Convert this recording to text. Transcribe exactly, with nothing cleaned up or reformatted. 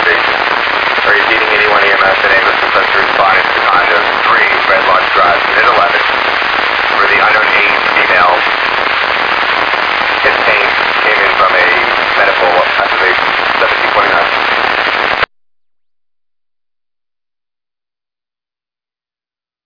station. Are you feeding eighty-one E M S and ambulance request to respond to condos three, Red Lodge Drive, unit eleven, for the unknown age female